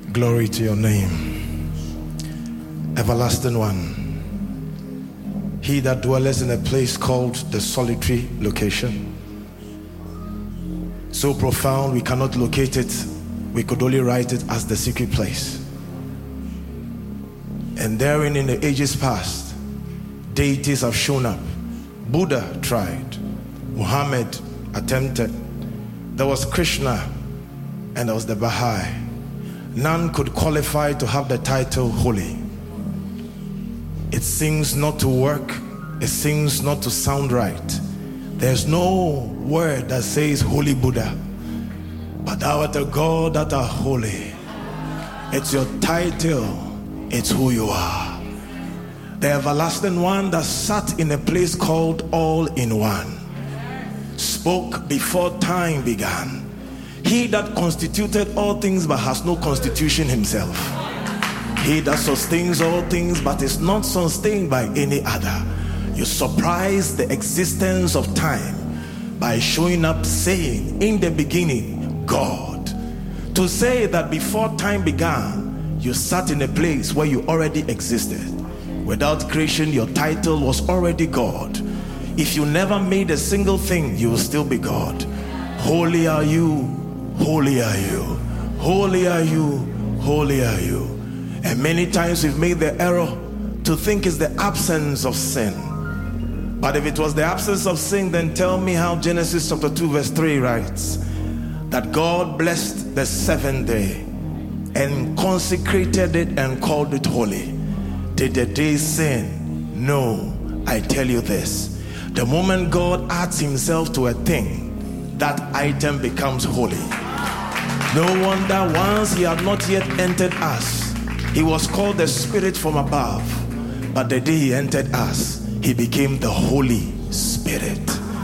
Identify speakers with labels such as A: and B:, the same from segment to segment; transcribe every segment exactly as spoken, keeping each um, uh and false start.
A: Glory to your name. Everlasting one. He that dwelleth in a place called the solitary location. So profound we cannot locate it. We could only write it as the secret place. And therein in the ages past, deities have shown up. Buddha tried. Muhammad attempted. There was Krishna and there was the Baha'i. None could qualify to have the title holy. It seems not to work. It seems not to sound right. There's no word that says Holy Buddha. But thou art a God that are holy. It's your title. It's who you are. The everlasting one that sat in a place called All in One. Spoke before time began. He that constituted all things but has no constitution himself. He that sustains all things but is not sustained by any other. You surprise the existence of time by showing up saying, in the beginning, God. To say that before time began, you sat in a place where you already existed. Without creation, your title was already God. If you never made a single thing, you will still be God. Holy are you, holy are you, holy are you, holy are you. And many times we've made the error to think it's the absence of sin. But if it was the absence of sin, then tell me how Genesis chapter two verse three writes that God blessed the seventh day and consecrated it and called it holy. Did the day sin? No. I tell you this. The moment God adds himself to a thing, that item becomes holy. No wonder once he had not yet entered us, he was called the Spirit from above. But the day he entered us, he became the Holy Spirit.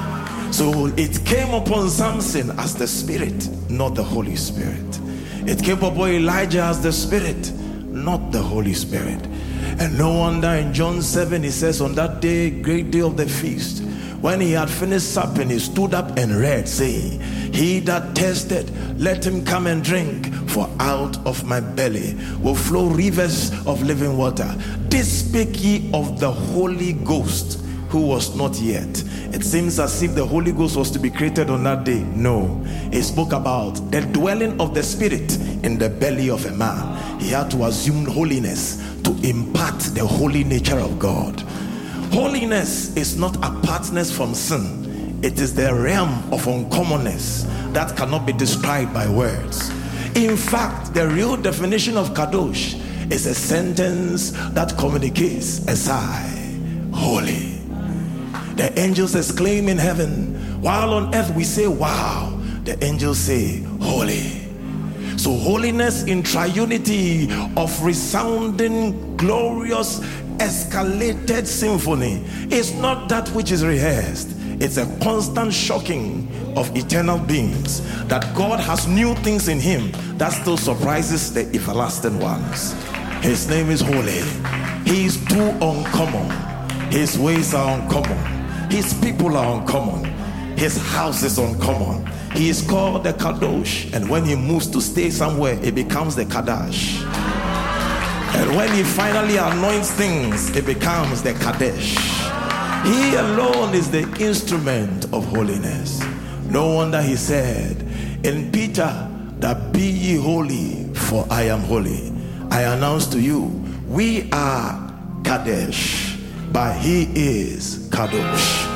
A: So it came upon Samson as the Spirit, not the Holy Spirit. It came upon Elijah as the Spirit, not the Holy Spirit. And no wonder in John seven he says, on that day, great day of the feast, when he had finished supping, he stood up and read, saying, he that thirsted, let him come and drink, for out of my belly will flow rivers of living water. This speak ye of the Holy Ghost, who was not yet. It seems as if the Holy Ghost was to be created on that day. No, he spoke about the dwelling of the Spirit in the belly of a man. He had to assume holiness to impart the holy nature of God. Holiness is not apartness from sin. It is the realm of uncommonness that cannot be described by words. In fact, the real definition of kadosh is a sentence that communicates a sigh. Holy. The angels exclaim in heaven, while on earth we say wow. The angels say holy. So holiness in triunity of resounding, glorious, escalated symphony is not that which is rehearsed. It's a constant shocking of eternal beings that God has new things in him that still surprises the everlasting ones. His name is holy. He is too uncommon. His ways are uncommon. His people are uncommon. His house is uncommon. He is called the Kadosh, and when he moves to stay somewhere, it becomes the Kadash. And when he finally anoints things, it becomes the Kadesh. He alone is the instrument of holiness. No wonder he said in Peter that be ye holy, for I am holy. I announce to you, we are Kadesh, but he is Kadosh.